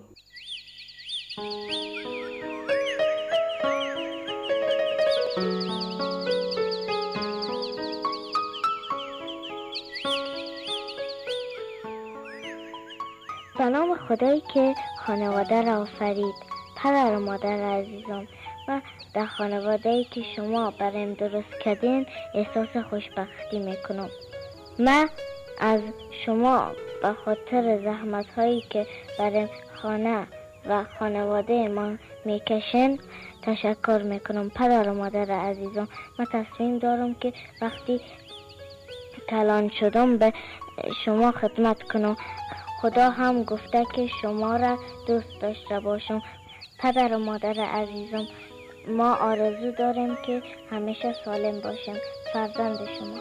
به نام خدایی که خانواده را آفرید. پدر و مادر عزیزم، من در خانواده‌ای که شما برایم درست کردین احساس خوشبختی میکنم. من از شما به خاطر زحمت هایی که برای خانه و خانواده ما میکشن تشکر میکنم. پدر و مادر عزیزم، من تصمیم دارم که وقتی کلان شدم به شما خدمت کنم. خدا هم گفته که شما را دوست داشته باشم. پدر و مادر عزیزم، ما آرزو داریم که همیشه سالم باشیم. فرزند شما.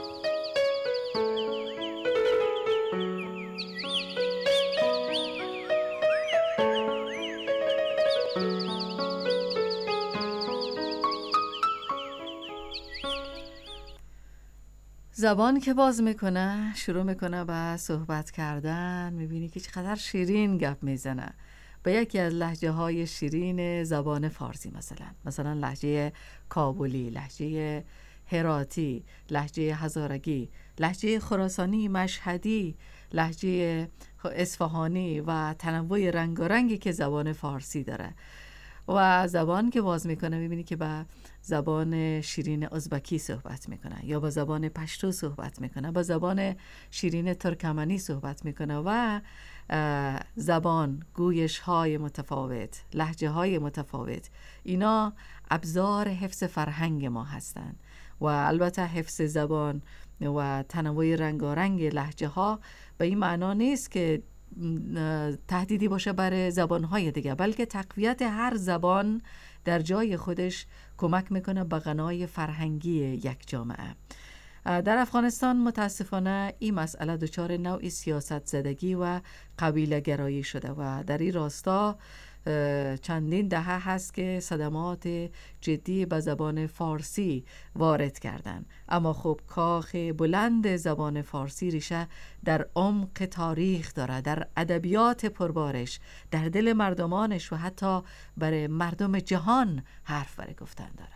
زبان که باز میکنه شروع میکنه به صحبت کردن، میبینی که چقدر شیرین گپ میزنه به یکی از لهجه های شیرین زبان فارسی. مثلا مثلا لهجه کابلی، لهجه هراتی، لهجه هزارگی، لهجه خراسانی، مشهدی، لهجه اصفهانی و تنوع رنگارنگی که زبان فارسی داره. و زبان که باز میکنه میبینی که با زبان شیرین ازبکی صحبت میکنه، یا با زبان پشتو صحبت میکنه، با زبان شیرین ترکمنی صحبت میکنه و زبان، گویش های متفاوت، لهجه های متفاوت، اینا ابزار حفظ فرهنگ ما هستند. و البته حفظ زبان و تنوع رنگارنگ لهجه ها به این معنا نیست که تهدیدی باشه برای زبانهای دیگه، بلکه تقویت هر زبان در جای خودش کمک میکنه به غنای فرهنگی یک جامعه. در افغانستان متاسفانه این مسئله دچار نوعی سیاست زدگی و قبیله گرایی شده و در این راستا چندین دهه هست که صدمات جدی به زبان فارسی وارد کردن. اما خب کاخ بلند زبان فارسی ریشه در عمق تاریخ داره، در ادبیات پربارش، در دل مردمانش و حتی برای مردم جهان حرف برای گفتن داره.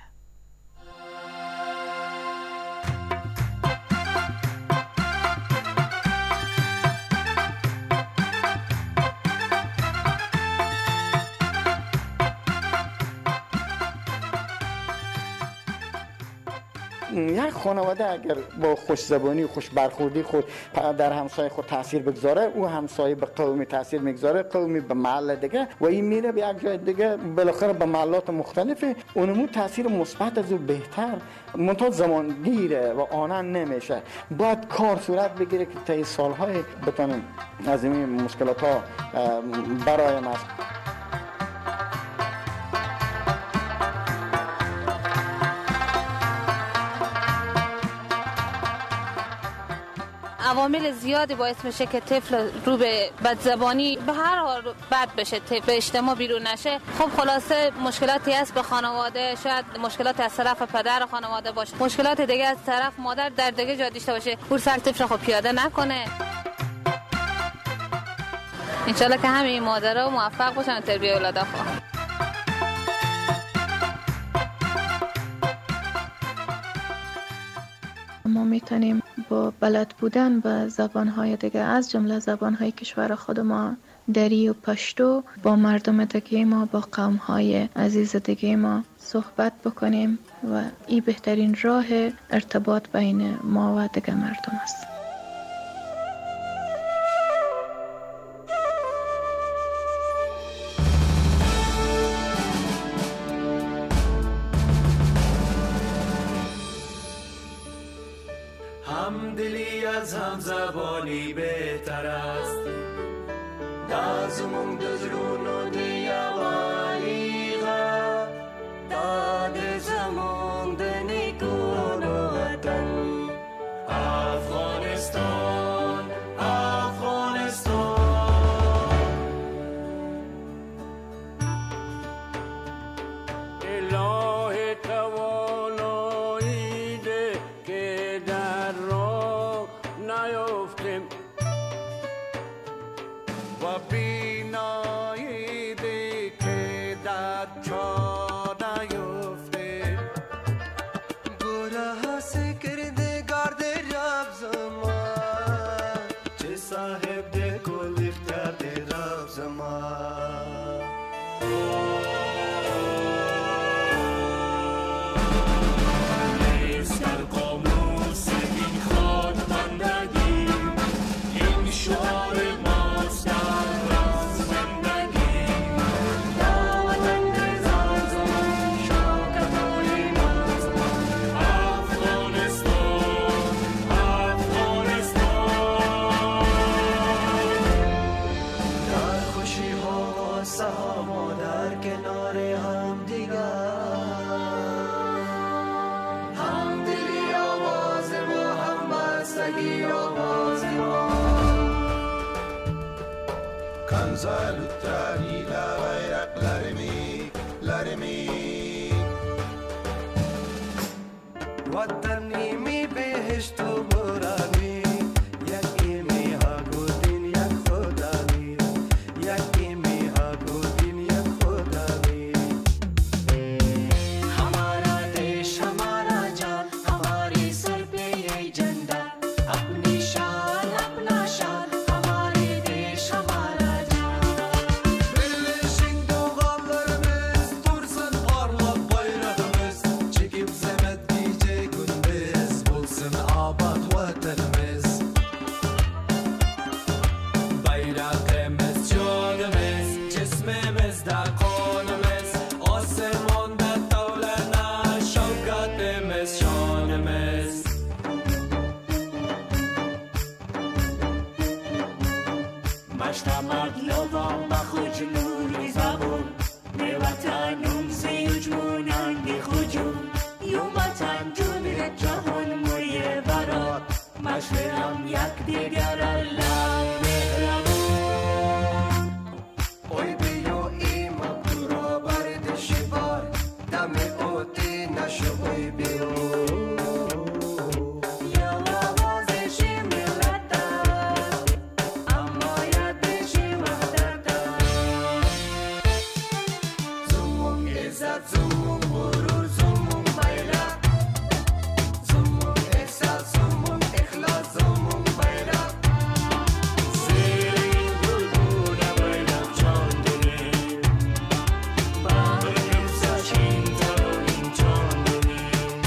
یک خانواده اگر با خوش زبانی و خوش برخوردی خود در همسایه خود تاثیر بگذاره، او همسایه به قومی تاثیر میگذاره، قومی به محله دیگه و این میره به یک جای دیگه، بالاخره به محلات مختلف اونمو تاثیر مثبت از او بهتر منتها زمانگیره و آنان نمیشه. باید کار صورت بگیره که طی سالهای بتونیم از این مشکلات ها برای ما عوامل زیادی باعث میشه که طفل رو به بدزبانی به هر حال بد بشه، به اجتماع بیرون نشه. خب خلاصه مشکلاتی هست به خانواده، شاید مشکلات از طرف پدر خانواده باشه، مشکلات دیگه از طرف مادر در دیگه جا داشته باشه، اون سر طفل خب پیاده نکنه. انشالله که همه این مادرها موفق باشن تربیت اولاد خود. ما میتونیم با بلد بودن به زبانهای دیگه از جمله زبانهای کشور خود ما، دری و پشتو، با مردم دیگه ما، با قومهای عزیز دیگه ما صحبت بکنیم و این بهترین راه ارتباط بین ما و دیگه مردم است. همدلی از هم زبانی بهتر است، دازمون دزرون و دیوالیغا داد زمان دنیکون و وطن. افغانستان افغانستان الهی توانایی و بینایی که در چا نیفته گره هستی کرده گرد رب زمان چه صاحب ده کل اختیار ده رب زمان نیست در قاموس این خود بندگی این شعار ماست در راز زندگی داوطن نزان زمان شاکتای ماست افغانستان افغانستان در خوشی ها و سهام و در کنار هم دیگر هم دلی آواز ما هم بستگی آواز ما کنزال التانی لا غیرق لرمی لرمی وطنی می بهشت و برانی یکی می ها گودین یک خدایی یکی می ها گودین یک خدایی हमारा देश हमारा जान हमारी सर पे ये झंडा अपनी शान अपना शान हमारे देश हमारा जान Birleşin doğallarımız dursun parlak bayrağımız çekip zemet giyecek günümüz bulsun abad vatanımız bayrağımız canımız cismimiz de kanımız asimanda tavlana şevkatimiz şanımız مشتم مطلوبم بخوش نوری زبون به وطنم سی جونان بی خجون یوم وطن جون جهان موی برات مشورم یک دیگر الله مهربون اوی بیو ایم ابدورا برد شبار دم اوتی نشو اوی بیو یا آوازشی ملت دار اما یادشی وحدت دار زمون عزت زمون غرور زمون بیرق زمون احساس زمون اخلاص زمون بیرق زیر این گلگونه بیرق چاندنی بغریم سچین ترانیم چاندنی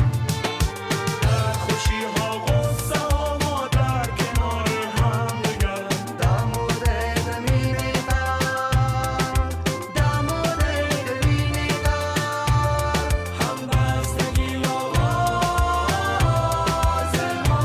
در خوشی ها غصه ها ما در کنار هم دیگر دمود زمینی در دمود زمینی در هم بستگی آواز ما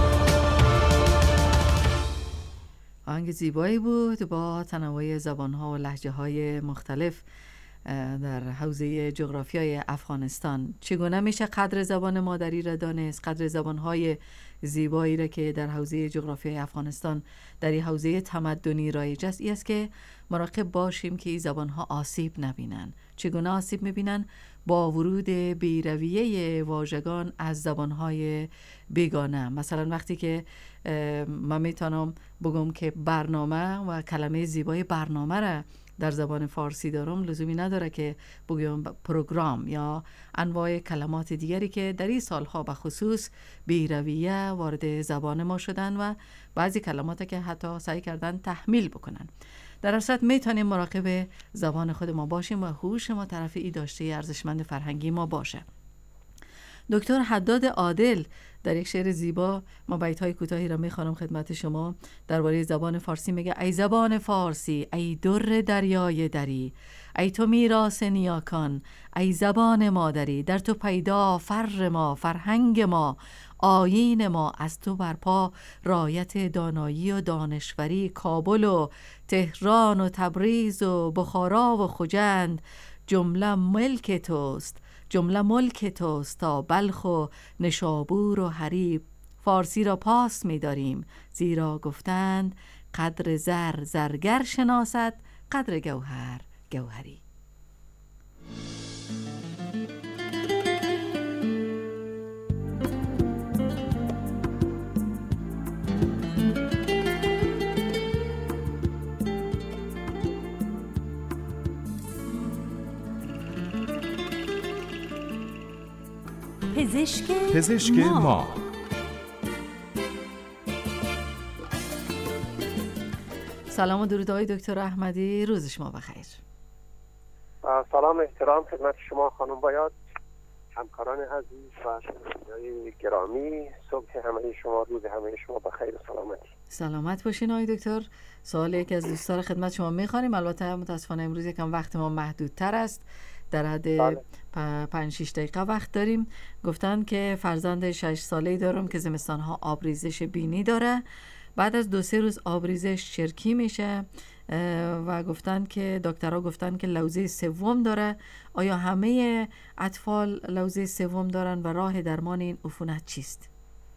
آهنگ زیبایی بود با تنوع زبان‌ها و لهجه‌های مختلف اه، در حوزه جغرافیای افغانستان. چگونه میشه قدر زبان مادری را دانست، قدر زبان‌های زیبایی را که در حوزه جغرافیای افغانستان در این حوزه تمدنی رایج است، این است که مراقب باشیم که این زبان‌ها آسیب نبینن. چگونه آسیب میبینن؟ با ورود بیرویه واژگان از زبان‌های بیگانه. مثلا وقتی که اه، من میتونم بگم که برنامه و کلمه زیبای برنامه را در زبان فارسی دارم، لزومی نداره که بگم پروگرام یا انواع کلمات دیگری که در این سالها به خصوص بیرویه وارد زبان ما شدن و بعضی کلمات که حتی سعی کردن تحمیل بکنن. در اصل میتونیم مراقب زبان خود ما باشیم و هوش ما طرف ای داشته ارزشمند فرهنگی ما باشه. دکتر حداد عادل در یک شعر زیبا، ما بیت‌های کوتاهی را می‌خوانم خدمت شما، درباره زبان فارسی میگه: ای زبان فارسی، ای در دریای دری، ای تو میراث نیاکان، ای زبان مادری، در تو پیدا فر ما، فرهنگ ما، آیین ما، از تو برپا رایت دانایی و دانشوری، کابل و تهران و تبریز و بخارا و خوجند جمله ملک توست، جمله ملک توست تا بلخ و نشابور و حریب. فارسی را پاس می داریم زیرا گفتند قدر زر زرگر شناسد، قدر گوهر گوهری. پزشک, پزشک ما, ما. سلام و درود آقای دکتر احمدی، روز شما بخیر. سلام احترام خدمت شما خانم بایاد، همکاران عزیز و شنوندگان گرامی. صبح همه شما، روز همه شما بخیر و سلامتی. سلامت باشین آقای دکتر. سوال یکی از دوستان خدمت شما میخوانیم. البته متاسفانه امروز یکم وقت ما محدودتر است، در حد بله. پنج شش دقیقه وقت داریم. گفتن که فرزند شش ساله‌ای دارم که زمستانها آبریزش بینی داره، بعد از دو سه روز آبریزش چرکی میشه و گفتن که دکترها گفتن که لوزه سوم داره. آیا همه اطفال لوزه سوم دارن و راه درمان این عفونت چیست؟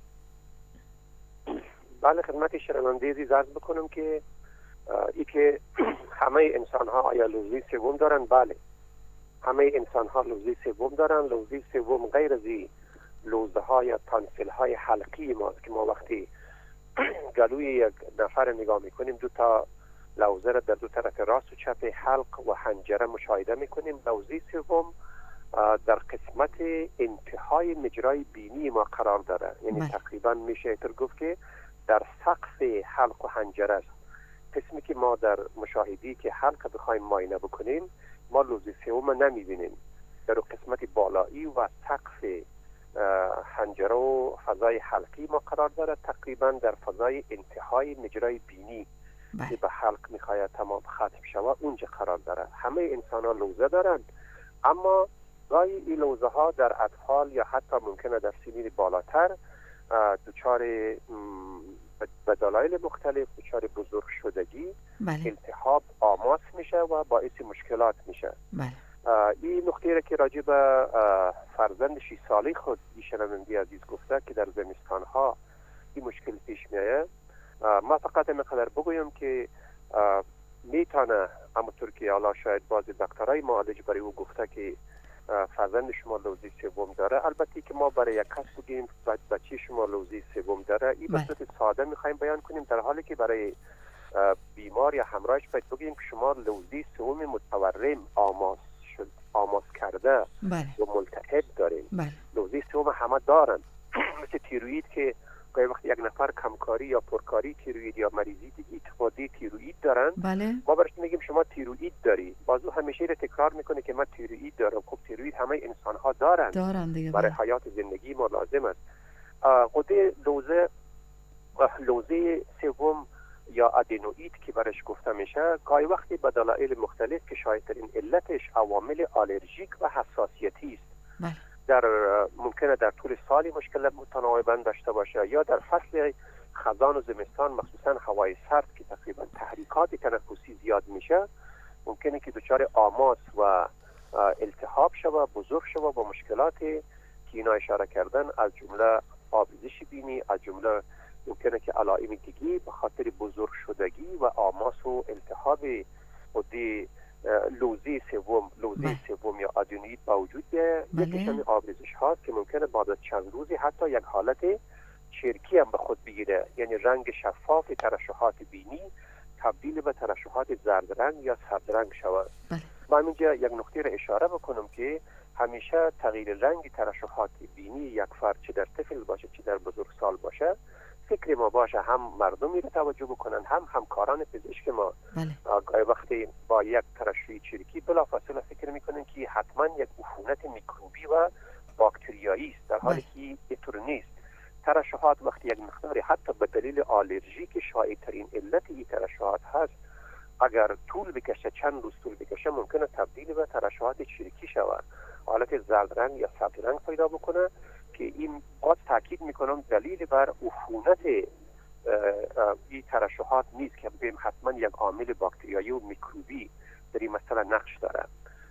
بله خدمت شنونده عزیز عرض بکنم که ای که همه انسان ها آیا لوزه سوم دارن؟ بله، همه انسان ها لوزه سوم دارن. لوزه سوم غیر از لوزه های یا تانسیل های حلقی ماست که ما وقتی گلوی یک نفر نگاه میکنیم دو تا لوزه را در دو طرف راست و چپ حلق و حنجره مشاهده میکنیم. لوزه سوم در قسمت انتهای مجرای بینی ما قرار داره، یعنی تقریبا میشه تر گفت که در سقف حلق و حنجره است. قسمی که ما در مشاهدی که حلق بخوایم معاینه بکنیم ما لوزه سوم نمیبینیم. در قسمت بالایی و سقف حنجره و فضای حلقی ما قرار داره، تقریبا در فضای انتهای مجرای بینی که به حلق میخواید تمام ختم شود اونجا قرار داره. همه انسان ها لوزه دارند، اما گاهی این لوزه ها در اطفال یا حتی ممکنه در سنین بالاتر دچار به دلایل مختلف دچار بزرگ شدگی، بله. التهاب، آماس میشه و باعث مشکلات میشه. بله. این نکته را که راجع به فرزند شش ساله خود این شنونده عزیز گفته که در زمستان ها این مشکل پیش میاد، ما فقط اینقدر بگویم که میتونه، اما که حالا شاید بعض دکترای معالج برای او گفته که فرزند شما لوزه سوم داره، البته که ما برای یک کس بگیم بچه شما لوزه سوم داره این به صورت ساده میخوایم بیان کنیم، در حالی که برای بیمار یا همراهش باید بگیم که شما لوزه سوم متورم آماس شد آماس کرده بله. و ملتهب داریم. بله. لوزه سوم همه دارن مثل تیروئید که گاهی وقت یک نفر کمکاری یا پرکاری تیروئید یا مریضی اتحادی تیروئید دارن، بله. ما برش میگیم شما تیروئید داری، بازو همیشه رو تکرار میکنه که من تیروئید دارم. خب تیروئید همه انسان ها دارن, دارن دیگه برای حیات زندگی ما لازم است. خود لوزه لوزه سوم یا ادنوئید که برش گفته میشه گاهی وقتی به دلایل مختلف که شایدترین علتش عوامل آلرژیک و حساسیتی است. بله. در ممکنه در طول سالی مشکل متناوباً داشته باشه یا در فصل خزان و زمستان مخصوصا هوای سرد که تقریبا تحریکات تنفسی زیاد میشه ممکنه که دچار آماس و التهاب شوه، بزرگ شوه با مشکلات که اینا اشاره کردن، از جمله آبریزش بینی، از جمله ممکنه که علائم دیگی به خاطر بزرگ شدگی و آماس و التهاب خودی لوزه سوم لوزه سوم یا ادنوئید با وجود بیاید. یکیشون آبریزش هاست که ممکنه بعد از چند روزی حتی یک حالت چرکی هم به خود بگیره، یعنی رنگ شفاف ترشحات بینی تبدیل به ترشحات زرد رنگ یا سبز رنگ شود. من اینجا یک نکته را اشاره بکنم که همیشه تغییر رنگ ترشحات بینی یک فرد چه در طفل باشه چه در بزرگسال باشه فکر ما باشه هم مردمی رو توجه بکنن هم همکاران پزشک ما. بله. وقتی با یک ترشح چرکی بلافاصله فکر میکنن که حتما یک عفونت میکروبی و باکتریایی است، در حالی که اینطور نیست. ترشحات وقتی یک مقداری حتی به دلیل آلرژی که شایع‌ترین علت این ترشحات هست اگر طول بکشه، چند روز طول بکشه، ممکنه تبدیل به ترشحات چرکی شود، حالت زرد رنگ یا سبز رنگ پیدا بکنه که این باز تاکید میکنم دلیل بر عفونت این ترشحات نیست که بگیم حتما یک عامل باکتریایی و میکروبی در این مسئله نقش داره.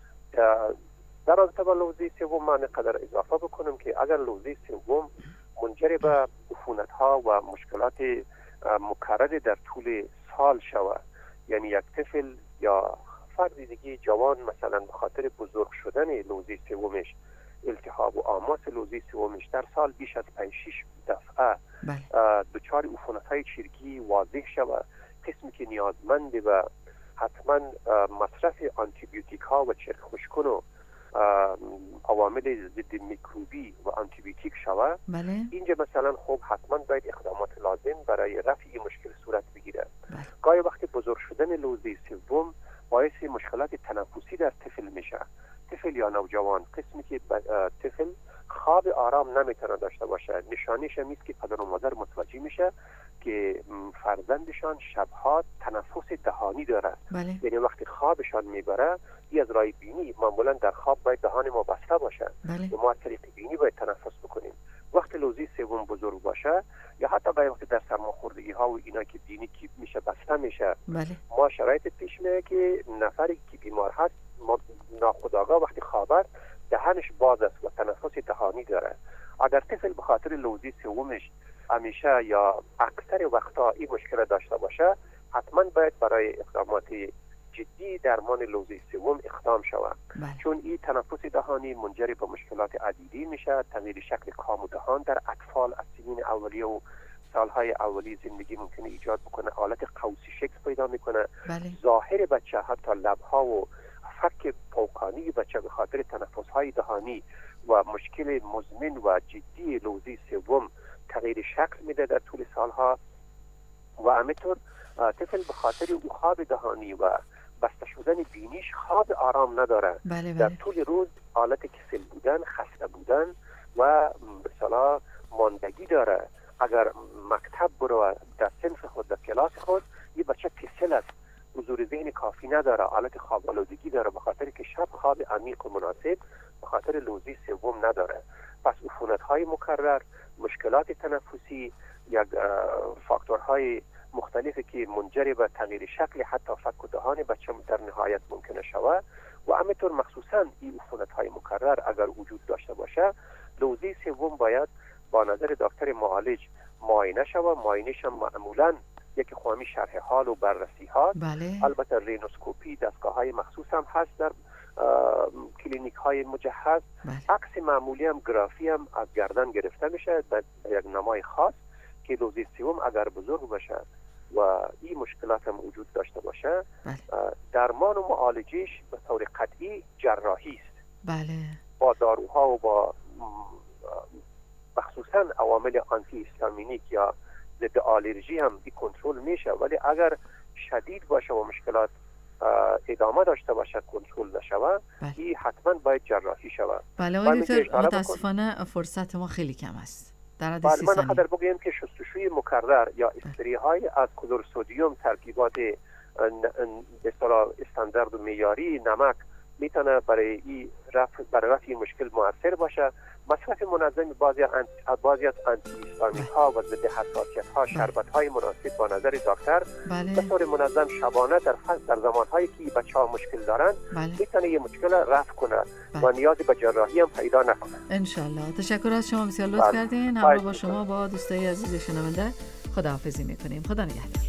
در رابطه با لوزه سوم من قدر اضافه بکنم که اگر لوزه سوم منجر به عفونت ها و مشکلات مکرر در طول سال شود، یعنی یک طفل یا فرد دیگه جوان مثلا به خاطر بزرگ شدن لوزه سومش، التهاب و آماس لوزه سومش در سال بیش از پنج شش دفعه دچار عفونت‌های چرکی واضح شود، قسمی که نیازمند و حتما مصرف آنتی بیوتیک ها و چرک خوشکن و عوامل ضد میکروبی و آنتی بیوتیک شوه، بله. اینجا مثلا خب حتما باید اقدامات لازم برای رفع این مشکل صورت بگیره. بله. گاهی وقتی بزرگ شدن لوزه سوم باعث مشکلات تنفسی در طفل میشه. طفل یا نوجوان قسمی که طفل خواب آرام نمیتونه داشته باشه، نشانیش هم است که پدر و مادر متوجه میشه که فرزندشان شبها تنفس دهانی داره. بله. یعنی وقتی خوابشان میبره ای از رای بینی، معمولا در خواب باید دهان ما بسته باشه. بله. ما از طریق بینی باید تنفس بکنیم. وقتی لوزه سوم بزرگ باشه یا حتی گاهی وقتی در سرماخوردگی ها و اینا که بینی کیپ میشه، بسته میشه. بله. ما شرایط پیش میاد که نفری که بیمار هست ما ناخودآگاه وقتی خوابه دهانش باز است و تنفس دهانی داره. اگر طفل به خاطر لوزه سومش همیشه یا اکثر وقتا این مشکل داشته باشه، حتما باید برای اقدامات جدی درمان لوزه سوم اقدام شود. چون این تنفس دهانی منجر به مشکلات عدیدی میشه. تغییر شکل کام و دهان در اطفال از سنین اولیه و سالهای اولی زندگی ممکنه ایجاد بکنه، حالت قوسی شکل پیدا میکنه. بله. ظاهر بچه حتی لبها و فک پوکانی بچه به خاطر تنفس‌های دهانی و مشکل مزمن و جدی لوزه سوم تغییر شکل میده در طول سالها. و همینطور طفل به خاطر او خواب دهانی و بسته شدن بینیش خواب آرام نداره. بله بله. در طول روز حالت کسل بودن، خسته بودن و به اصطلاح ماندگی داره. اگر مکتب برو در صنف خود در کلاس خود یه بچه کسل است، حضور ذهن کافی نداره، حالت خواب آلودگی داره به خاطر که شب خواب عمیق و مناسب به خاطر لوزه سوم نداره. پس عفونت‌های مکرر، مشکلات تنفسی، یک فاکتورهای مختلفی که منجر به تغییر شکل حتی فک و دهان بچه در نهایت ممکنه شود. و همینطور مخصوصا این عفونت‌های مکرر اگر وجود داشته باشه، لوزه سوم باید با نظر دکتر معالج معاینه شود. معاینه‌ش هم معمولاً یکی خوامی شرح حال و بررسی ها. بله. البته رینوسکوپی دستگاه های مخصوص هم هست در کلینیک های مجهز. بله. عکس معمولی هم گرافی هم از گردن گرفته میشه در یک نمای خاص که لوزه سوم اگر بزرگ باشه و این مشکلات هم وجود داشته باشه. بله. درمان و معالجش به طور قطعی جراحی است. بله. با داروها و با مخصوصا عوامل آنتی هیستامینیک یا ضد آلرژی هم بی کنترل میشه، ولی اگر شدید باشه و مشکلات ادامه داشته باشه کنترل نشود، این حتما باید جراحی شود. بله آقای دکتر، متاسفانه فرصت ما خیلی کم است. در حد سی ثانیه. من خاطر بگم که شستشوی مکرر یا اسپری های از کلور سدیم ترکیبات به اصطلاح استاندارد و معیاری نمک میتونه برای این رفع برای رفع این مشکل مؤثر باشه. مصرف منظم بعضی از بعضی از آنتی هیستامینیک ها و ضد حساسیت ها، شربت های مناسب با نظر دکتر به طور منظم شبانه در فصل در زمان هایی که بچه ها مشکل دارن میتونه این مشکل رفع کنه و نیاز به جراحی هم پیدا نکنه. ان شاء الله. تشکر از شما، بسیار لطف کردین. همراه با شما با دوستای عزیز شنونده خداحافظی میکنیم. خدا نگهدار.